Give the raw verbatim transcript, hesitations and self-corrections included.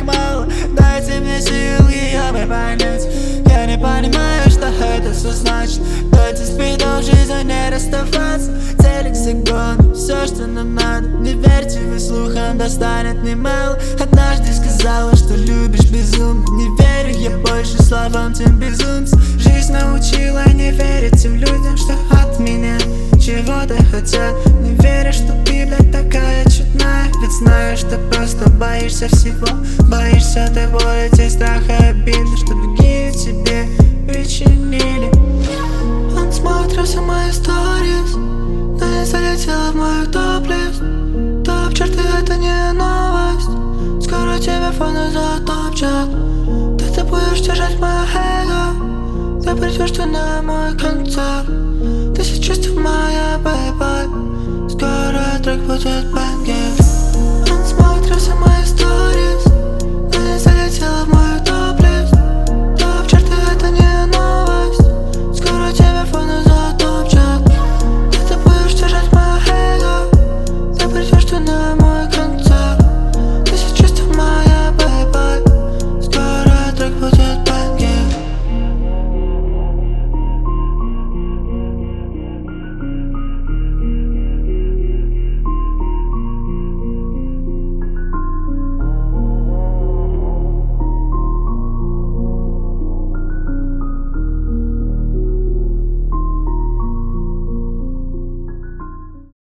мало. Дайте мне сил ее понять. Я не понимаю, что это все значит. Дайте спидов, жизнь не расставаться. Целик загон, все, что нам надо. Не верьте вы слухам, достанет немало. Однажды сказала, что любишь безумно. Не верю я больше словам тем безумцам. Жизнь научила не верить тем людям, что от меня чего-то хотят. Не верю, что ты, блядь, такая чудная. Ведь знаю, что просто боишься всего. Боишься той боли, те страха и обиды, что другие тебе причинили. Он смотрел все мои сторис, но не залетела в мою топ-лист. Топ-черты — это не новость. Скоро тебя фоны затопчат. Да ты будешь держать мое эго. Ты придешь ты на мой концерт. Тысяч чувств моя, бэйбай. Скоро трек будет бенгер. Он смотрел все мои сторис,